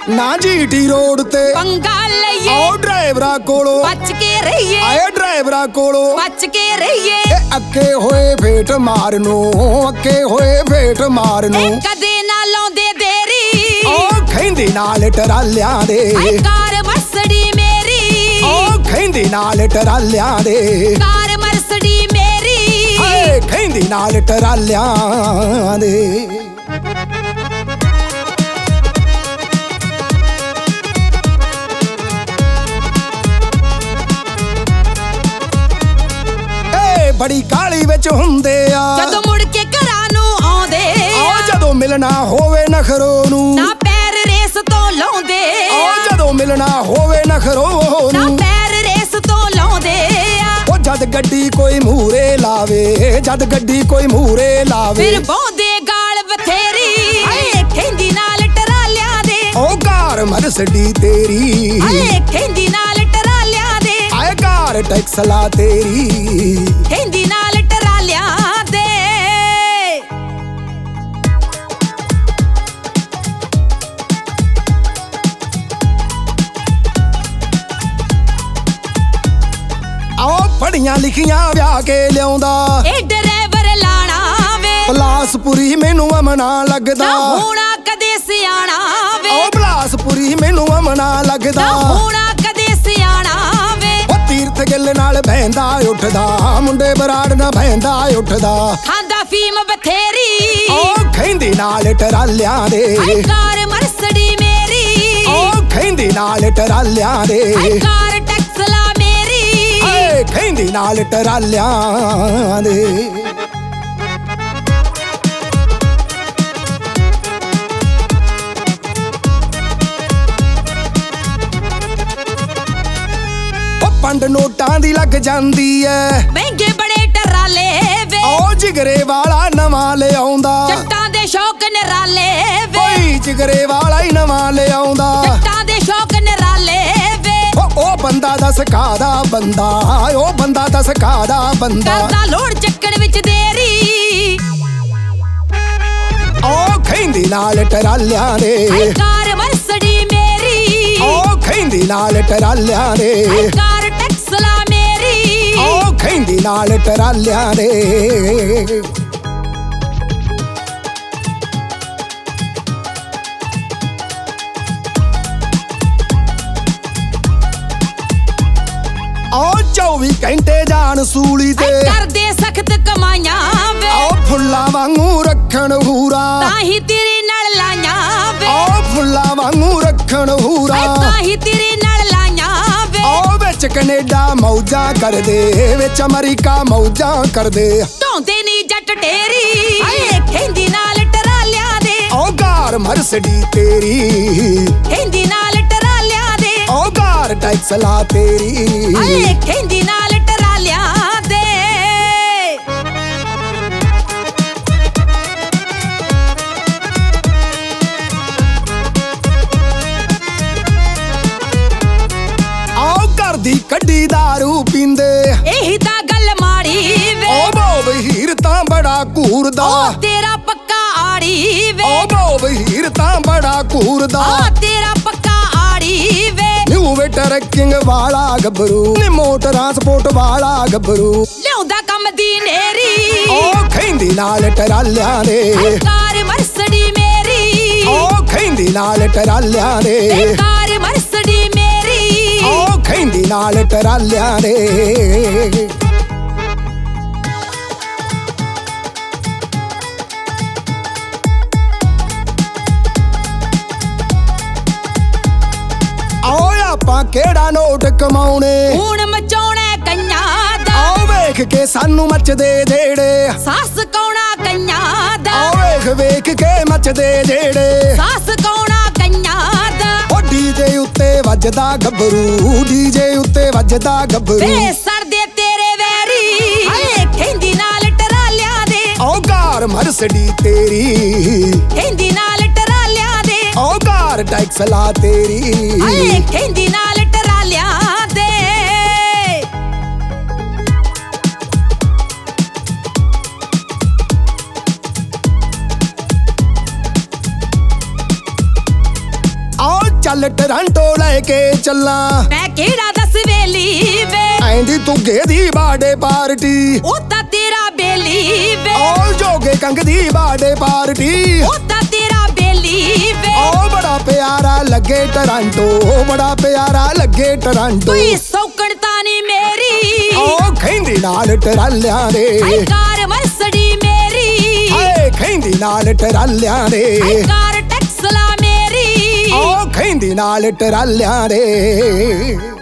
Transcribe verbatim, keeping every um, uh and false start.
ना GT road ते पंगा लईए आओ ड्राइवरा कोलो बच के रहिए आए ड्राइवरा कोलो बच के रहिए अक्के होए फेट मारनो अक्के होए फेट मारनो कदे ना लाउंदे देरी ओ खैंदी नाल टरालियां दे कार मर्सडी मेरी ओ खैंदी नाल टरालियां दे कार मर्सडी मेरी हाय खैंदी नाल टरालियां दे बड़ी काली विच हुंदे आ जदों मुड़ के घरां नूं आउंदे आ जदों मिलना होवे नखरो नूं ना पैर रेस तो लाउंदे आ जदों मिलना होवे नखरो ना नूं पैर रेस तो लाउंदे ओ जद गड्डी कोई मूरे लावे जद गड्डी कोई मूरे लावे फिर बौंदे गाल बथेरी हाए खैंदी नाल टरालियां दे ओ कार मर्सडी तेरी हाए खैंदी नाल टरालियां दे आए कार टैक्स ला तेरी खैंदी नाल टरालियां दे आओ पढ़ियां लिखियां व्याह के लियाउंदा ए ड्राइवर लाना वे बलासपुरी मैनू अमना लगदा ना होना कदे सियाना वे ओ बलासपुरी मैनू अमना लगदा ना होना कदे सियाना वे ओ तीरथ गिल नाल बहंदा उठदा मुंडे बराड़ ना बहंदा उठदा खांदा फीम बथेरी ओ खैंदी नाल टरालियां दे हाए कार मर्सडी मेरी ओ खैंदी नाल टरालियां दे हाए कार टैक्सला मेरी हाय खैंदी नाल टरालियां दे पंड नोटां दी लग जांदी ऐ महंगे बड़े टराले वे ओ जिगरे वाला नवां ले आउंदा जट्टां दे शौक निराले वे ओए जिगरे वाला ही नवां ले आउंदा जट्टां दे शौक निराले वे ओ ओ बंदा दस कादा बंदा ओ बंदा दस कादा बंदा करदा लोड़ ਚੱਕਣ ਵਿੱਚ ਦੇਰੀ ओ खैंदी नाल टरालियां दे ਹਾਏ ਕਾਰ ਮਰਸਡੀ ਮੇਰੀ ओ खैंदी नाल टरालियां दे ਹਾਏ ਕਾਰ ਟੈਕਸਲਾ ਮੇਰੀ ओ खैंदी नाल टरालियां दे ओ चौबी घंटे जान सूली ते ਹਾਏ ਕਰਦੇ ਸਖਤ ਕਮਾਈਆਂ ਵੇ ओ फुल्ला वांगू रखण हूरा ਤਾਂ ਹੀ ਤੇਰੇ ਨਾਲ ਲਾਈਆਂ ਵੇ ओ फुल्ला वांगू रखण हूरा ਹਾਏ ਤਾਂ ਹੀ ਤੇਰੇ ਨਾਲ ਲਾਈਆਂ ਵੇ ओ विच कनेडा मौजा कर दे विच अमरीका मौजा कर दे ਢੋਂਦੇ ਨੀ ਜੱਟ ਢੇਰੀ ਹਾਏ ਖੈਂਦੀ ਨਾਲ ਟਰਾਲਿਆਂ ਦੇ ओ कार मर्सडी तेरी ਖੈਂਦੀ ਨਾਲ ਟਰਾਲਿਆਂ ਦੇ ओ कार टैक्स ला तेरी ਹਾਏ ਖੈਂਦੀ ਨਾਲ ਟਰਾਲਿਆਂ ਦੇ आओ घर दी कड्डी दारू पींदे ਇਹੀ ਤਾਂ ਗੱਲ ਮਾੜੀ ਵੇ ओ बोब हीर तां बड़ा घूरदा ਉਹ ਤੇਰਾ ਪੱਕਾ ਆੜੀ ਵੇ ओ बोब हीर तां बड़ा घूरदा ਆ ਤੇਰਾ ਪੱਕਾ ਆੜੀ ਵੇ न्यू वे ट्रैकिंग वाला गबरू निमो ट्रांसपोर्ट वाला गबरू ਲਿਆਉਂਦਾ ਕੰਮ ਦੀ ਨੇਰੀ ओ खैंदी नाल टरालियां दे ਹਾਏ ਕਾਰ ਮਰਸਡੀ ਮੇਰੀ ओ खैंदी नाल टरालियां दे ਇਹ ਕਾਰ ਮਰਸਡੀ ਮੇਰੀ ओ खैंदी नाल टरालियां दे आओ आपां केड़ा नोट कमाउने ਹੁਣ ਮਚਾਉਣਾ ਕਈਆਂ ਦਾ आओ वेख के सानू मचदे जेड़े ਸੱਸ ਕੌਣਾ ਕਈਆਂ ਦਾ आओ वेख वेख के मचदे जेड़े ਸੱਸ ਕੌਣਾ ਕਈਆਂ ਦਾ ओ डीजे उत्ते वजदा गबरू डीजे उत्ते वजदा गबरू ਵੇ ਸਰਦੇ ਤੇਰੇ ਵੈਰੀ ਹਾਏ ਖੈਂਦੀ ਨਾਲ ਟਰਾਲਿਆਂ ਦੇ ओ कार मर्सडी तेरी ਖੈਂਦੀ ਨਾਲ ਟਰਾਲਿਆਂ ਦੇ ओ कार टैक्स ला तेरी ਹਾਏ ਖੈਂਦੀ ਨਾਲ ਟਰਾਲਿਆਂ ਦੇ ਨਾਲ ਟਰਾਂਟੋ ਲੈ ਕੇ ਚੱਲਾਂ ਮੈਂ ਕਿਹੜਾ ਦੱਸ ਵੇਲੀ ਵੇ ਐਂਦੀ ਤੁਗੇ ਦੀ ਬਾਡੇ ਪਾਰਟੀ ਉਹ ਤਾਂ ਤੇਰਾ ਬੇਲੀ ਵੇ ਓ ਜੋਗੇ ਕੰਗ ਦੀ ਬਾਡੇ ਪਾਰਟੀ ਉਹ ਤਾਂ ਤੇਰਾ ਬੇਲੀ ਵੇ ਓ ਬੜਾ ਪਿਆਰਾ ਲੱਗੇ ਟਰਾਂਟੋ ਬੜਾ ਪਿਆਰਾ ਲੱਗੇ ਟਰਾਂਟੋ ਕੋਈ ਸੌਕਣ ਤਾਂ ਨਹੀਂ ਮੇਰੀ ਓ ਖੈਂਦੀ ਨਾਲ ਟਰਾਲਿਆਂ ਦੇ ਹਾਏ ਕਾਰ ਮਰਸਡੀ ਮੇਰੀ ਹਾਏ ਖੈਂਦੀ ਨਾਲ ਟਰਾਲਿਆਂ ਦੇ ਹਾਏ ਕਾਰ ਟੈਕਸਲਾ ਮੇਰੀ ਓ ਖੈਂਦੀ ਨਾਲ ਟਰਾਲਿਆਂ ਦੇ